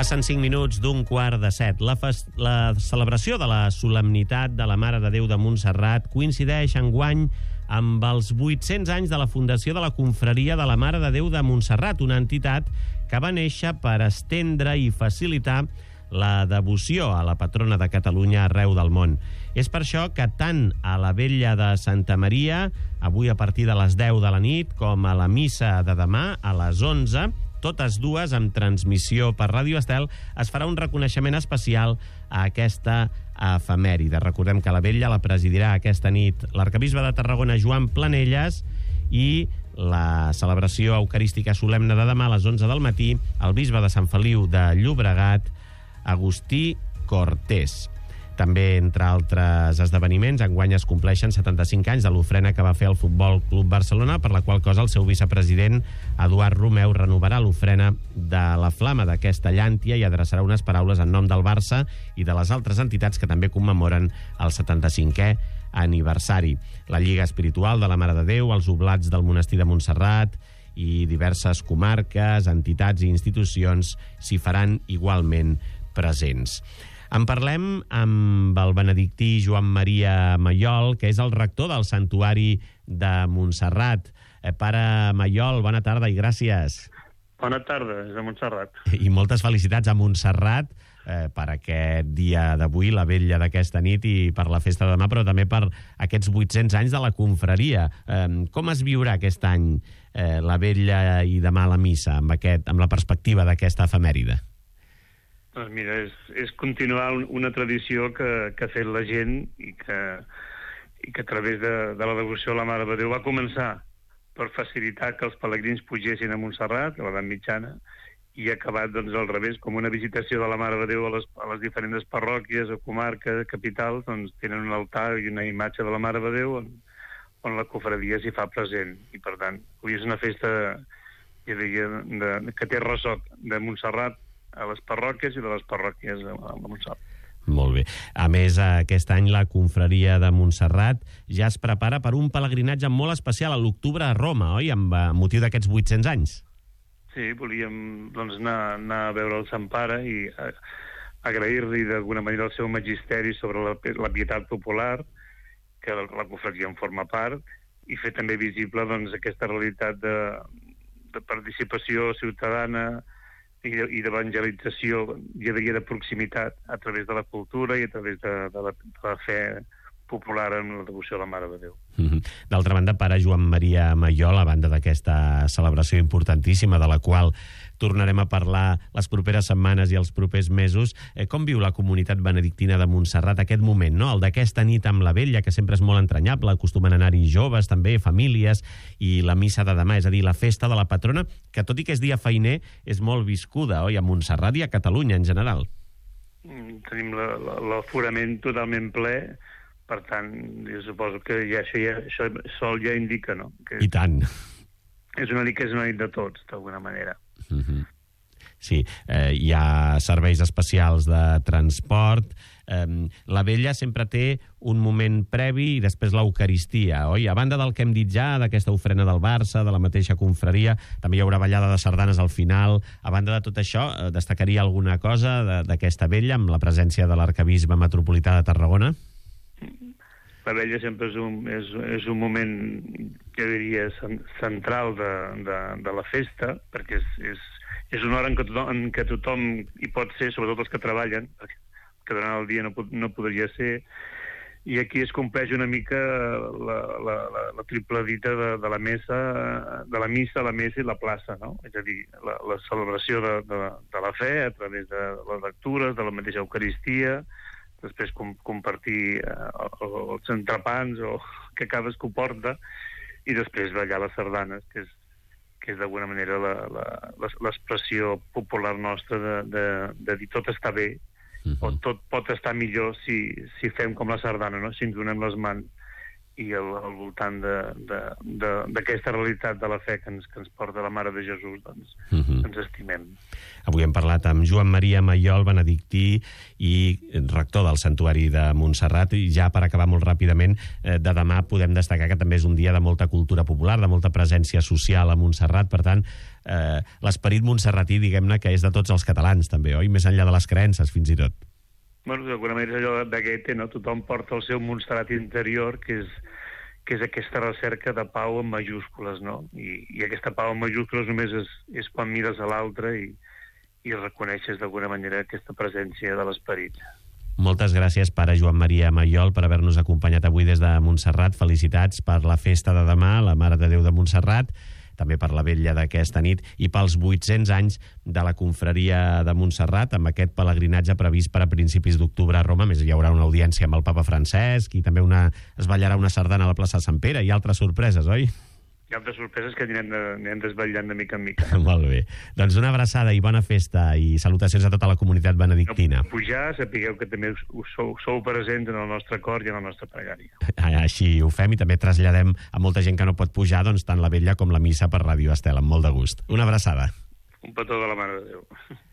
Passen 5 minuts d'un quart de 7. La celebració de la solemnitat de la Mare de Déu de Montserrat coincideix enguany amb els 800 anys de la fundació de la Confraria de la Mare de Déu de Montserrat, una entitat que va néixer per estendre i facilitar la devoció a la patrona de Catalunya arreu del món. És per això que tant a la Vetlla de Santa Maria, avui a partir de les 10 de la nit, com a la missa de demà, a les 11, totes dues amb transmissió per Ràdio Estel, es farà un reconeixement especial a aquesta efemèride. Recordem que la Vetlla la presidirà aquesta nit l'arquebisbe de Tarragona, Joan Planelles, i la celebració eucarística solemne de demà a les 11 del matí, el bisbe de Sant Feliu de Llobregat, Agustí Cortés. També, entre altres esdeveniments, enguany es compleixen 75 anys de l'ofrena que va fer el Futbol Club Barcelona, per la qual cosa el seu vicepresident, Eduard Romeu, renovarà l'ofrena de la flama d'aquesta llàntia i adreçarà unes paraules en nom del Barça i de les altres entitats que també commemoren el 75è aniversari. La Lliga Espiritual de la Mare de Déu, els Oblats del Monestir de Montserrat i diverses comarques, entitats i institucions s'hi faran igualment presents. En parlem amb el benedictí Joan Maria Maiol, que és el rector del Santuari de Montserrat. Pare Maiol, bona tarda i gràcies. Bona tarda, des de Montserrat. I moltes felicitats a Montserrat per aquest dia d'avui, la vetlla d'aquesta nit, i per la festa de demà, però també per aquests 800 anys de la confraria. Com es viurà aquest any la vetlla i demà la missa, amb la perspectiva d'aquesta efemèride? Doncs mira, és continuar una tradició que ha fet la gent i que a través de la devoció a la Mare de Déu va començar per facilitar que els pelegrins pugessin a Montserrat, a l'edat mitjana, i ha acabat, doncs, al revés, com una visitació de la Mare de Déu a les diferents parròquies o comarques, capitals, doncs tenen un altar i una imatge de la Mare de Déu on la confraria s'hi fa present. I, per tant, avui és una festa, jo diria, que té ressò de Montserrat a les parròquies i de les parròquies de Montserrat. Molt bé. A més, aquest any la confraria de Montserrat ja es prepara per un pelegrinatge molt especial a l'octubre a Roma, oi? Amb motiu d'aquests 800 anys. Sí, volíem doncs, anar a veure el Sant Pare i agrair-li d'alguna manera el seu magisteri sobre la pietat popular, que la confraria en forma part, i fer també visible doncs, aquesta realitat de participació ciutadana i d'evangelització, jo diria, de proximitat a través de la cultura i a través de la fe popular en la devoció a la Mare de Déu. D'altra banda, pare Joan Maria Maiol, a banda d'aquesta celebració importantíssima de la qual tornarem a parlar les properes setmanes i els propers mesos, com viu la comunitat benedictina de Montserrat aquest moment, no? El d'aquesta nit amb la vetlla, que sempre és molt entranyable, acostumen a anar-hi joves, també, famílies, i la missa de demà, és a dir, la festa de la patrona, que tot i que és dia feiner, és molt viscuda, oi? A Montserrat i a Catalunya en general. Tenim l'aforament totalment ple. Per tant, jo suposo que això sol ja indica, no? Que I tant. És una nit de tots, d'alguna manera. Sí, hi ha serveis especials de transport. La vetlla sempre té un moment previ i després l'Eucaristia, oi? A banda del que hem dit ja, d'aquesta ofrena del Barça, de la mateixa confraria, també hi haurà ballada de sardanes al final. A banda de tot això, destacaria alguna cosa d'aquesta vetlla amb la presència de l'arquebisbe metropolità de Tarragona? La vetlla sempre és un moment, jo diria, central de la festa, perquè és una hora en què tothom hi pot ser, sobretot els que treballen, que durant el dia no podria ser, i aquí es compleix una mica la triple dita de la missa, la messa i la plaça, no? És a dir, la celebració de la fe a través de les lectures, de la mateixa Eucaristia, després compartir els entrepans que cadascú porta, i després ballar les sardanes, que és d'alguna manera l'expressió popular nostra de dir tot està bé, o tot pot estar millor si fem com la sardana, no? Si ens donem les mans i al voltant d'aquesta realitat de la fe que ens porta la Mare de Jesús, doncs ens estimem. Avui hem parlat amb Joan Maria Maiol, benedictí i rector del Santuari de Montserrat, i ja per acabar molt ràpidament, de demà podem destacar que també és un dia de molta cultura popular, de molta presència social a Montserrat, per tant, l'esperit montserratí, diguem-ne, que és de tots els catalans també, oi? Més enllà de les creences, fins i tot. Bueno, d'alguna manera és allò de Goethe, no? Tothom porta el seu Montserrat interior, que és aquesta recerca de pau en majúscules, no? I aquesta pau en majúscules només és quan mires a l'altre i reconeixes d'alguna manera aquesta presència de l'esperit. Moltes gràcies, pare Joan Maria Maiol, per haver-nos acompanyat avui des de Montserrat. Felicitats per la festa de demà, la Mare de Déu de Montserrat, també per la vetlla d'aquesta nit i pels 800 anys de la confraria de Montserrat, amb aquest pelegrinatge previst per a principis d'octubre a Roma. A més, hi haurà una audiència amb el papa Francesc i també es ballarà una sardana a la plaça Sant Pere i altres sorpreses, oi? Hi ha altres sorpreses que anirem desvetllant de mica en mica. Molt bé. Doncs una abraçada i bona festa i salutacions a tota la comunitat benedictina. Pujar, sapigueu que també sou presents en el nostre cor i en la nostra pregària. Així ho fem i també traslladem a molta gent que no pot pujar, doncs, tant la vetlla com la missa per Ràdio Estel, amb molt de gust. Una abraçada. Un petó de la Mare de Déu.